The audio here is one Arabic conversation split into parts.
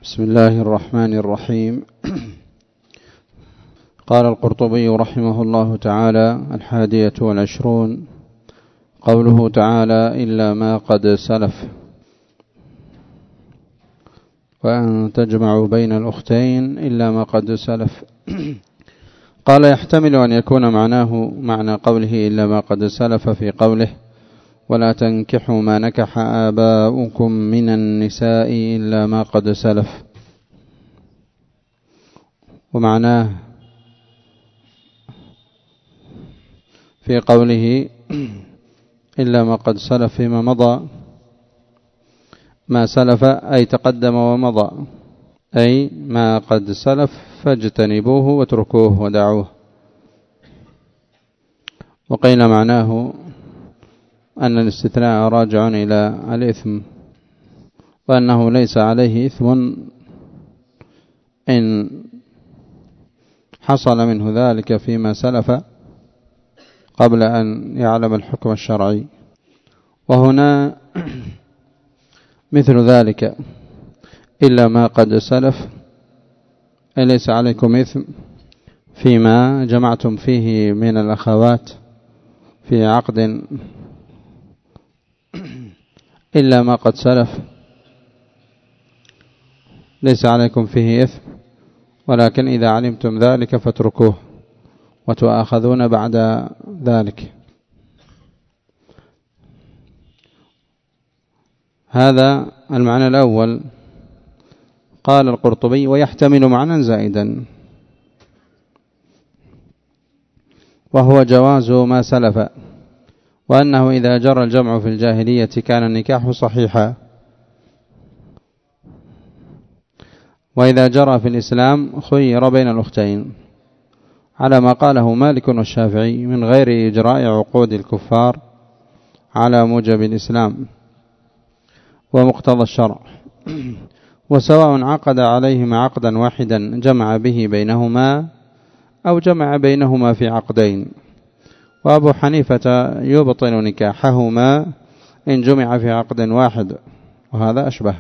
بسم الله الرحمن الرحيم. قال القرطبي رحمه الله تعالى: 21 قوله تعالى: إلا ما قد سلف، وأن تجمعوا بين الأختين إلا ما قد سلف. قال: يحتمل أن يكون معناه معنى قوله إلا ما قد سلف في قوله: ولا تنكحوا ما نكح آباؤكم من النساء إلا ما قد سلف، ومعناه في قوله إلا ما قد سلف فيما مضى، ما سلف أي تقدم ومضى، أي ما قد سلف فاجتنبوه واتركوه ودعوه. وقيل معناه أن الاستثناء راجع إلى الإثم، وأنه ليس عليه إثم إن حصل منه ذلك فيما سلف قبل أن يعلم الحكم الشرعي. وهنا مثل ذلك: إلا ما قد سلف أي ليس عليكم إثم فيما جمعتم فيه من الأخوات في عقد، إلا ما قد سلف ليس عليكم فيه إثم، ولكن إذا علمتم ذلك فاتركوه وتؤاخذون بعد ذلك. هذا المعنى الأول. قال القرطبي: ويحتمل معنى زائدا، وهو جواز ما سلف، وأنه إذا جرى الجمع في الجاهلية كان النكاح صحيحا، وإذا جرى في الإسلام خير بين الأختين، على ما قاله مالك والشافعي من غير إجراء عقود الكفار على موجب الإسلام ومقتضى الشرع، وسواء عقد عليهما عقدا واحدا جمع به بينهما أو جمع بينهما في عقدين. وأبو حنيفة يبطل نكاحهما إن جمع في عقد واحد، وهذا أشبه.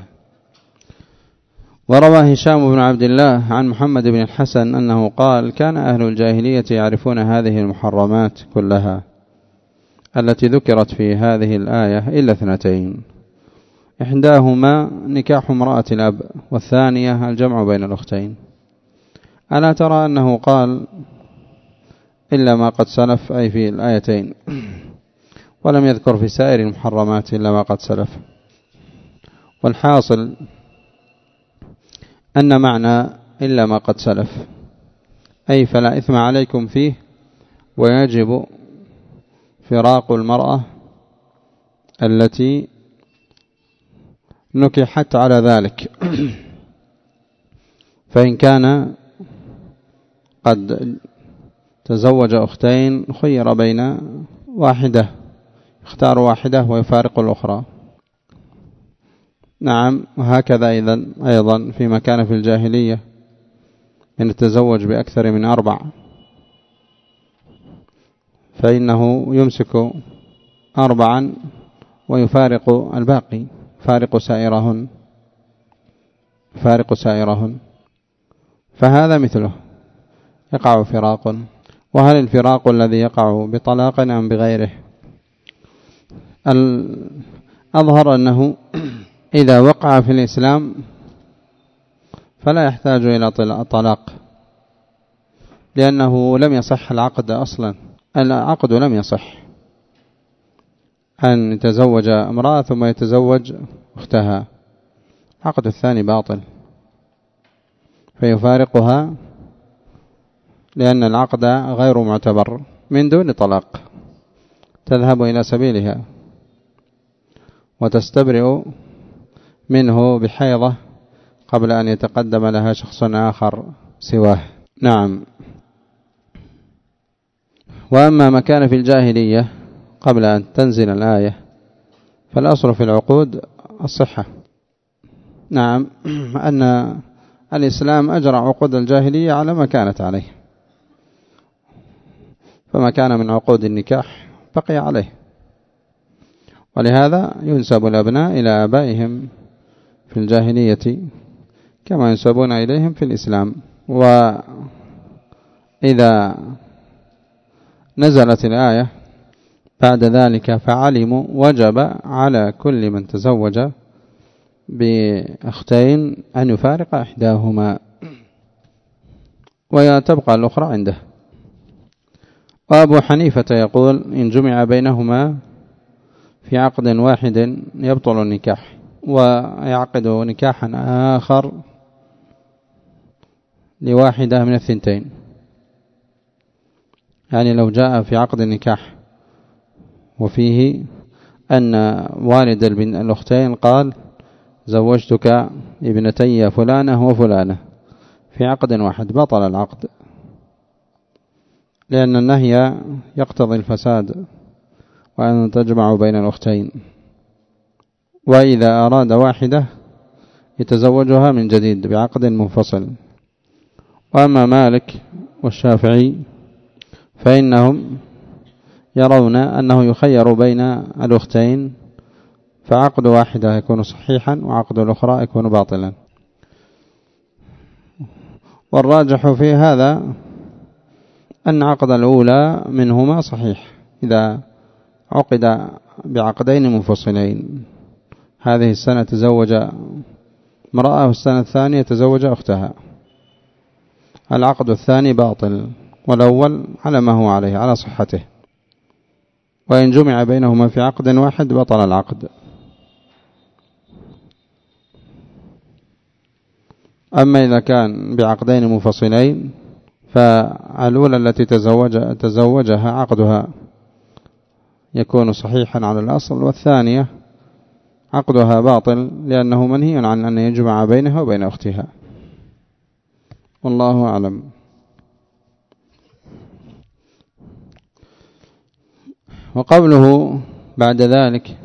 وروى هشام بن عبد الله عن محمد بن الحسن أنه قال: كان أهل الجاهلية يعرفون هذه المحرمات كلها التي ذكرت في هذه الآية إلا 2، إحداهما نكاح امرأة الأب، والثانية الجمع بين الأختين. ألا ترى أنه قال إلا ما قد سلف أي في الآيتين، ولم يذكر في سائر المحرمات إلا ما قد سلف. والحاصل أن معنى إلا ما قد سلف أي فلا إثم عليكم فيه، ويجب فراق المرأة التي نكحت على ذلك. فإن كان قد تزوج أختين خير بين واحدة، يختار واحدة ويفارق الأخرى. نعم. وهكذا أيضا فيما كان في الجاهلية إن يتزوج بأكثر من 4، فإنه يمسك 4 ويفارق الباقي، فارق سائرهن. فهذا مثله يقع فراق. وهل الفراق الذي يقع بطلاق أم بغيره؟ الأظهر أنه إذا وقع في الإسلام فلا يحتاج إلى طلاق، لأنه لم يصح العقد أصلا. العقد لم يصح أن يتزوج امرأة ثم يتزوج أختها، العقد الثاني باطل، فيفارقها لأن العقد غير معتبر من دون طلاق، تذهب إلى سبيلها وتستبرئ منه بحيضة قبل أن يتقدم لها شخص آخر سواه. نعم. وأما ما كان في الجاهلية قبل أن تنزل الآية فالأصل في العقود الصحة. نعم. أن الإسلام أجرى عقود الجاهلية على ما كانت عليه، فما كان من عقود النكاح بقي عليه، ولهذا ينسب الأبناء إلى آبائهم في الجاهلية كما ينسبون إليهم في الإسلام. وإذا نزلت الآية بعد ذلك فعلموا وجب على كل من تزوج بأختين أن يفارق إحداهما وتبقى الأخرى عنده. وأبو حنيفة يقول إن جمع بينهما في عقد واحد يبطل النكاح، ويعقد نكاحا آخر لواحدة من الثنتين. يعني لو جاء في عقد النكاح وفيه أن والد الأختين قال زوجتك ابنتي فلانة وفلانة في عقد واحد، بطل العقد، لأن النهي يقتضي الفساد وأن تجمع بين الأختين. وإذا أراد واحدة يتزوجها من جديد بعقد منفصل. وأما مالك والشافعي فإنهم يرون أنه يخير بين الأختين، فعقد واحدة يكون صحيحا وعقد الأخرى يكون باطلا. والراجح في هذا أن عقد الأولى منهما صحيح إذا عقد بعقدين منفصلين. هذه السنة تزوج امرأة والسنة الثانية تزوج أختها، العقد الثاني باطل والأول على ما هو عليه على صحته. وإن جمع بينهما في عقد واحد بطل العقد. أما إذا كان بعقدين منفصلين فالأولى التي تزوجها عقدها يكون صحيحا على الأصل، والثانية عقدها باطل لأنه منهي عن أن يجمع بينها وبين أختها. والله أعلم. وقوله بعد ذلك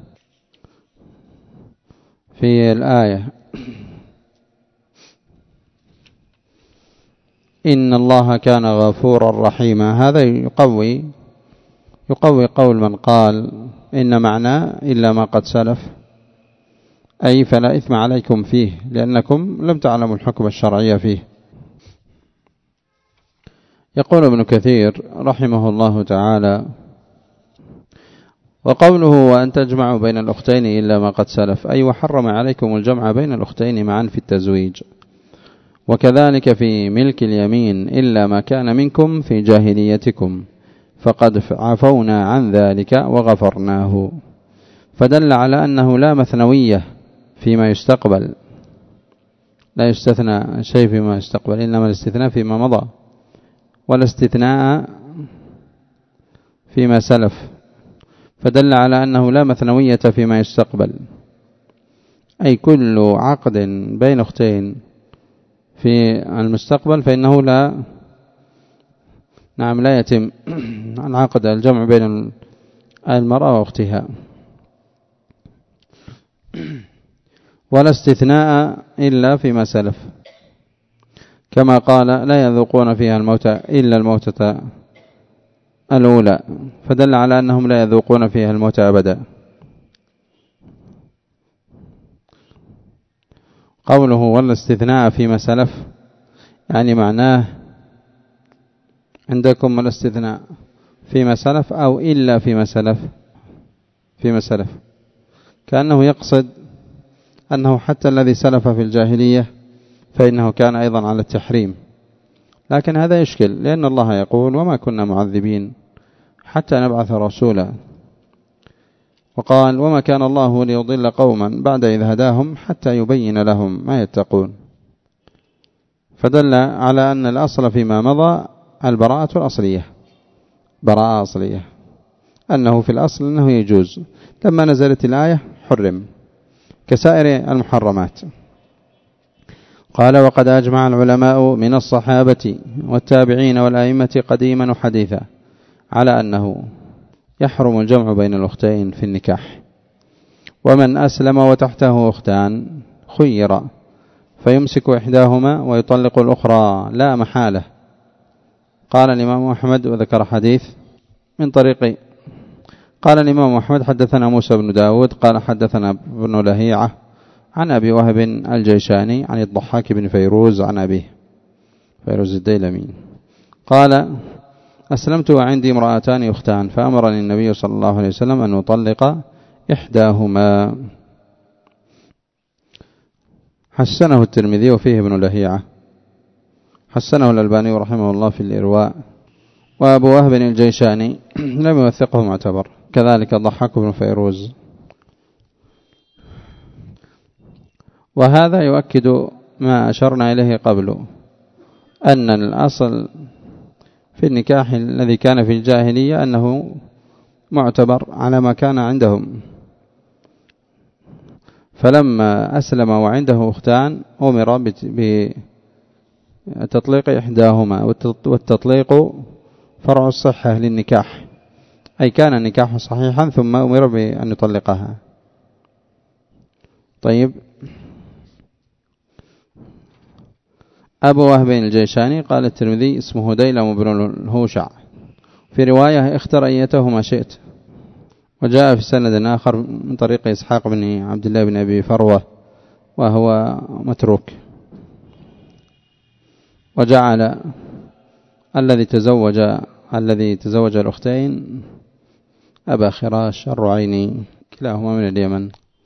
في الآية إن الله كان غفورا رحيما، هذا يقوي قول من قال إن معناه إلا ما قد سلف، أي فلا إثم عليكم فيه لأنكم لم تعلموا الحكم الشرعي فيه. يقول ابن كثير رحمه الله تعالى: وقوله وأن تجمعوا بين الأختين إلا ما قد سلف، أي وحرم عليكم الجمع بين الأختين معا في التزويج، وكذلك في ملك اليمين إلا ما كان منكم في جاهليتكم، فقد عفونا عن ذلك وغفرناه. فدل على أنه لا مثنوية فيما يستقبل، لا يستثنى شيء فيما يستقبل، إنما الاستثناء فيما مضى، والاستثناء فيما سلف. فدل على أنه لا مثنوية فيما يستقبل، أي كل عقد بين أختين في المستقبل فإنه لا يتم العقد الجمع بين المرأة وأختها، ولا استثناء إلا فيما سلف، كما قال لا يذوقون فيها الموت إلا الموتة الأولى، فدل على أنهم لا يذوقون فيها الموت أبدا. قوله ولا استثناء فيما سلف يعني معناه عندكم الاستثناء فيما سلف أو إلا فيما سلف، كأنه يقصد أنه حتى الذي سلف في الجاهلية فإنه كان أيضا على التحريم، لكن هذا يشكل لأن الله يقول وما كنا معذبين حتى نبعث رسولا، وقال وما كان الله ليضل قوما بعد إذ هداهم حتى يبين لهم ما يتقون. فدل على أن الأصل فيما مضى البراءة الأصلية، براءة أصلية، أنه في الأصل أنه يجوز، لما نزلت الآية حرم كسائر المحرمات. قال وقد أجمع العلماء من الصحابة والتابعين والأئمة قديما وحديثا على أنه يحرم الجمع بين الأختين في النكاح، ومن أسلم وتحته أختان خير فيمسك إحداهما ويطلق الأخرى لا محالة. قال الإمام أحمد وذكر حديث من طريق، قال الإمام أحمد حدثنا موسى بن داود قال حدثنا ابن لهيعة عن أبي وهب الجيشاني عن الضحاك بن فيروز عن أبيه فيروز الديلمي قال: أسلمت وعندي امرأتان أختان، فأمرني النبي صلى الله عليه وسلم أن أطلق إحداهما. حسنه الترمذي وفيه ابن لهيعة، حسنه الألباني رحمه الله في الإرواء. وأبو وهب الجيشاني لم يوثقه معتبر، كذلك الضحاك بن فيروز. وهذا يؤكد ما أشرنا إليه قبل، أن الأصل في النكاح الذي كان في الجاهلية أنه معتبر على ما كان عندهم، فلما أسلم وعنده أختان أمر بتطليق إحداهما، والتطليق فرع الصحة للنكاح، أي كان النكاح صحيحا ثم أمر بأن يطلقها. طيب، أبو وهب الجيشاني قال الترمذي اسمه ديلم بن الهوشع، في رواية اختر أيتهما شئت. وجاء في سند آخر من طريق إسحاق بن عبد الله بن أبي فروة وهو متروك. وجعل الذي تزوج الأختين أبا خراش الرعيني، كلاهما من اليمن.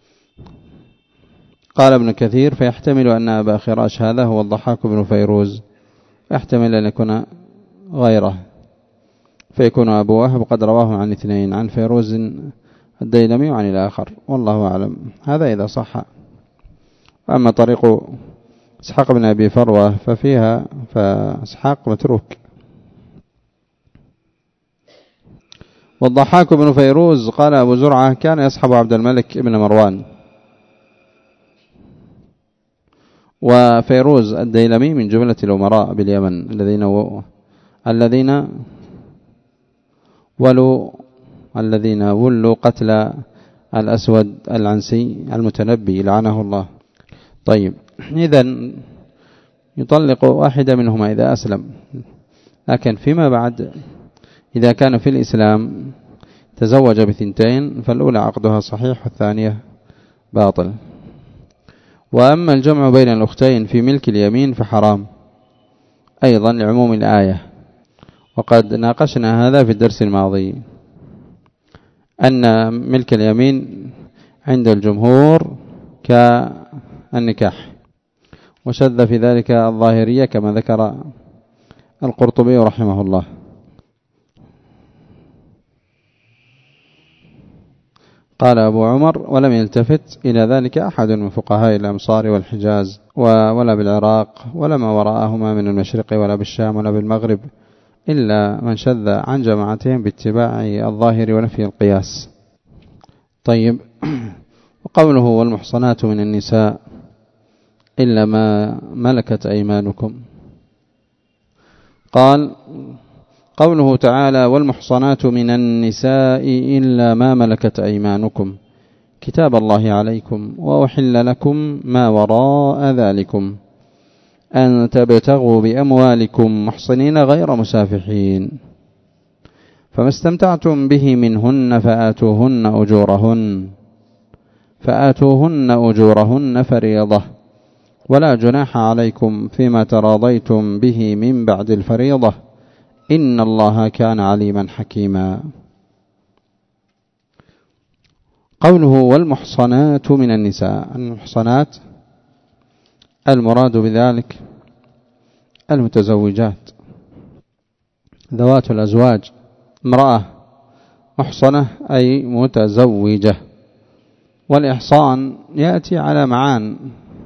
قال ابن كثير: فيحتمل أن أبا خراش هذا هو الضحاك بن فيروز، يحتمل أن يكون غيره، فيكون أبو وهب قد رواه عن اثنين، عن فيروز الديلمي وعن الآخر، والله أعلم. هذا إذا صح. أما طريق إسحاق بن أبي فروة فإسحاق متروك. والضحاك بن فيروز قال أبو زرعة: كان يصحب عبد الملك بن مروان. وفيروز الديلمي من جملة الأمراء باليمن الذين ولوا قتل الأسود العنسي المتنبي لعنه الله. طيب، إذن يطلق واحدة منهما إذا أسلم، لكن فيما بعد إذا كان في الإسلام تزوج بثنتين، فالأولى عقدها صحيح والثانية باطل. وأما الجمع بين الأختين في ملك اليمين فحرام أيضا لعموم الآية، وقد ناقشنا هذا في الدرس الماضي، أن ملك اليمين عند الجمهور كالنكاح، وشذ في ذلك الظاهرية كما ذكر القرطبي رحمه الله. قال أبو عمر: ولم يلتفت إلى ذلك أحد من فقهاء الأمصار والحجاز ولا بالعراق ولا ما وراءهما من المشرق ولا بالشام ولا بالمغرب، إلا من شذ عن جماعتهم باتباع الظاهر ونفي القياس. طيب، وقوله: والمحصنات من النساء إلا ما ملكت أيمانكم، قال: قوله تعالى: والمحصنات من النساء إلا ما ملكت أيمانكم كتاب الله عليكم وأحل لكم ما وراء ذلكم أن تبتغوا بأموالكم محصنين غير مسافحين، فما استمتعتم به منهن فآتوهن أجورهن فريضة، ولا جناح عليكم فيما تراضيتم به من بعد الفريضة، إن الله كان عليما حكيما. قوله: والمحصنات من النساء، المحصنات المراد بذلك المتزوجات ذوات الأزواج. امرأة محصنة أي متزوجة. والإحصان يأتي على معان،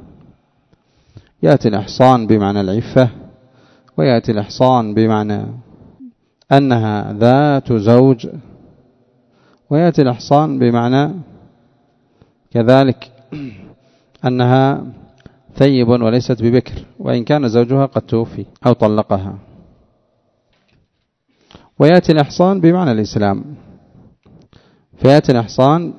يأتي الإحصان بمعنى العفة، ويأتي الإحصان بمعنى أنها ذات زوج، ويأتي الإحصان بمعنى كذلك أنها ثيب وليست ببكر، وإن كان زوجها قد توفي أو طلقها. ويأتي الإحصان بمعنى الإسلام، فيأتي الإحصان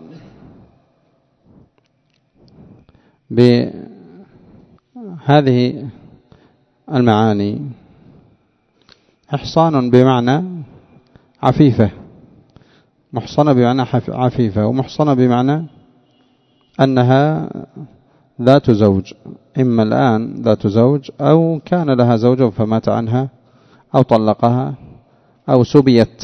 بهذه المعاني: إحصان بمعنى عفيفة، محصنة بمعنى عفيفة، ومحصنة بمعنى أنها ذات زوج، إما الآن ذات زوج أو كان لها زوج فمات عنها أو طلقها أو سبيت،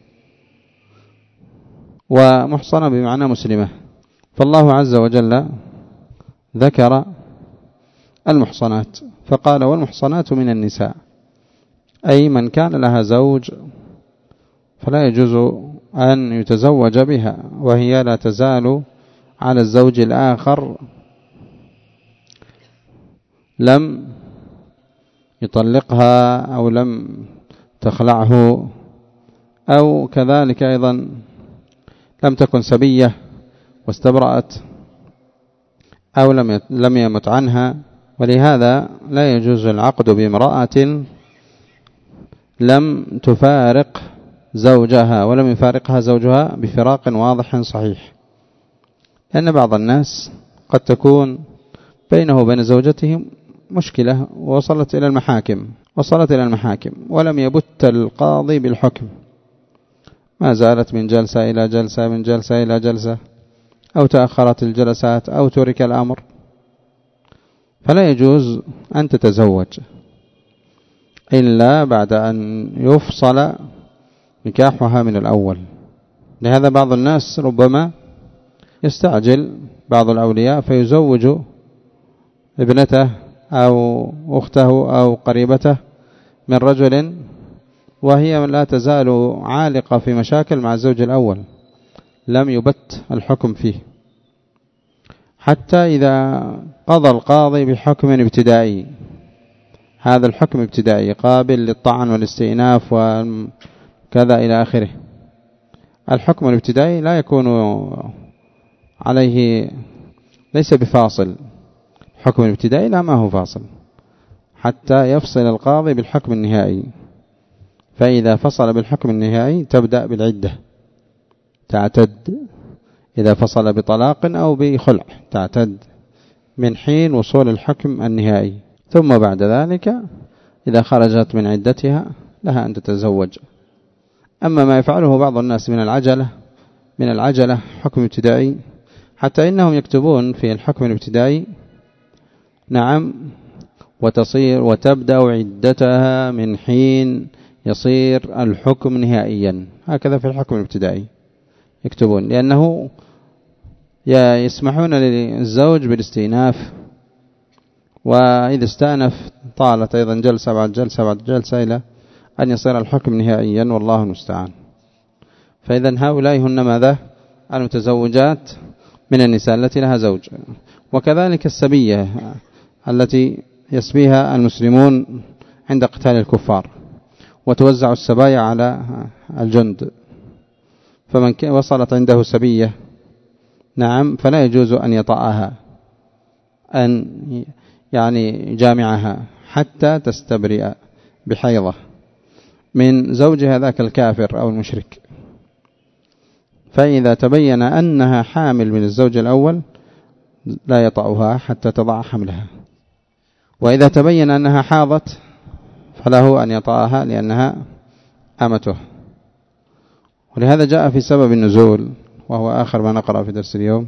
ومحصنة بمعنى مسلمة. فالله عز وجل ذكر المحصنات فقال والمحصنات من النساء، أي من كان لها زوج فلا يجوز أن يتزوج بها، وهي لا تزال على الزوج الآخر لم يطلقها أو لم تخلعه، أو كذلك أيضا لم تكن سبية واستبرأت أو لم يمت عنها. ولهذا لا يجوز العقد بامرأة لم تفارق زوجها ولم يفارقها زوجها بفراق واضح صحيح، لأن بعض الناس قد تكون بينه وبين زوجته مشكلة وصلت إلى المحاكم ولم يبت القاضي بالحكم، ما زالت من جلسة إلى جلسة، من جلسة إلى جلسة، أو تأخرت الجلسات أو ترك الأمر، فلا يجوز أن تتزوج إلا بعد أن يفصل نكاحها من الأول. لهذا بعض الناس ربما يستعجل بعض الأولياء فيزوج ابنته أو أخته أو قريبته من رجل وهي لا تزال عالقة في مشاكل مع الزوج الأول، لم يبت الحكم فيه، حتى إذا قضى القاضي بحكم ابتدائي، هذا الحكم ابتدائي قابل للطعن والاستئناف وكذا إلى آخره. الحكم الابتدائي لا يكون عليه، ليس بفاصل، الحكم الابتدائي لا ما هو فاصل حتى يفصل القاضي بالحكم النهائي. فإذا فصل بالحكم النهائي تبدأ بالعدة، تعتد إذا فصل بطلاق أو بخلع، تعتد من حين وصول الحكم النهائي، ثم بعد ذلك إذا خرجت من عدتها لها أن تتزوج. أما ما يفعله بعض الناس من العجلة حكم ابتدائي، حتى إنهم يكتبون في الحكم الابتدائي نعم وتبدأ عدتها من حين يصير الحكم نهائيا، هكذا في الحكم الابتدائي يكتبون، لأنه يسمحون للزوج بالاستئناف، وإذا استأنف طالت أيضا جلسة بعد جلسة بعد جلسة إلى أن يصير الحكم نهائيا، والله المستعان. فإذا هؤلاء هن ماذا؟ المتزوجات من النساء التي لها زوج. وكذلك السبية التي يسبيها المسلمون عند قتال الكفار، وتوزع السبايا على الجند، فمن وصلت عنده سبية نعم فلا يجوز أن يطأها، أن يعني جامعها حتى تستبرئ بحيضة من زوجها ذاك الكافر أو المشرك. فإذا تبين أنها حامل من الزوج الأول لا يطأها حتى تضع حملها، وإذا تبين أنها حاضت فله أن يطأها لأنها أمته. ولهذا جاء في سبب النزول، وهو آخر ما نقرأ في درس اليوم،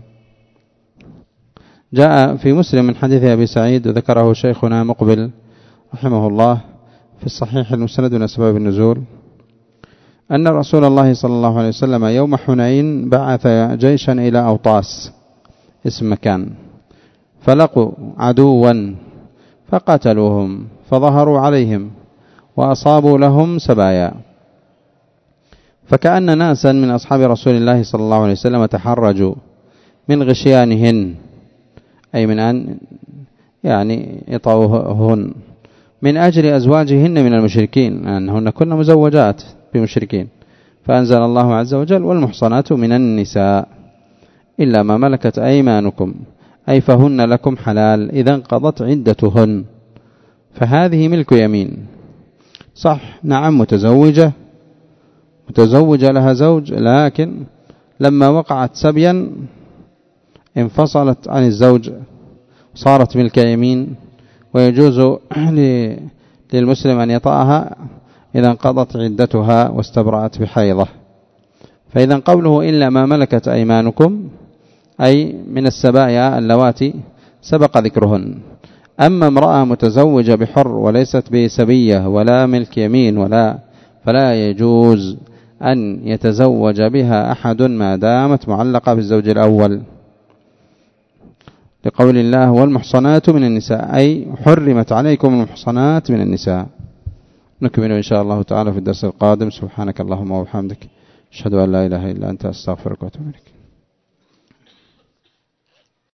جاء في مسلم من حديث أبي سعيد وذكره شيخنا مقبل رحمه الله في الصحيح المسند من أسباب النزول، أن رسول الله صلى الله عليه وسلم يوم حنين بعث جيشا إلى أوطاس اسم مكان، فلقوا عدوا فقتلوهم فظهروا عليهم وأصابوا لهم سبايا، فكأن ناسا من أصحاب رسول الله صلى الله عليه وسلم تحرجوا من غشيانهن، أي من أن يعني يطأوهن من أجل أزواجهن من المشركين، أنهن كن مزوجات بمشركين، فأنزل الله عز وجل والمحصنات من النساء إلا ما ملكت أيمانكم، أي فهن لكم حلال إذا انقضت عدتهن، فهذه ملك يمين. صح نعم متزوجة لها زوج، لكن لما وقعت سبيا انفصلت عن الزوج صارت ملك يمين، ويجوز للمسلم أن يطأها إذا انقضت عدتها واستبرأت بحيضة. فإذا قوله إلا ما ملكت أيمانكم أي من السبايا اللواتي سبق ذكرهن. أما امرأة متزوجة بحر وليست بسبية ولا ملك يمين فلا يجوز أن يتزوج بها أحد ما دامت معلقة بالزوج الأول، لقول الله والمحصنات من النساء، أي حرمت عليكم المحصنات من النساء. نكمل إن شاء الله تعالى في الدرس القادم. سبحانك اللهم وبحمدك، أشهد أن لا إله إلا أنت، أستغفرك وأتوب إليك.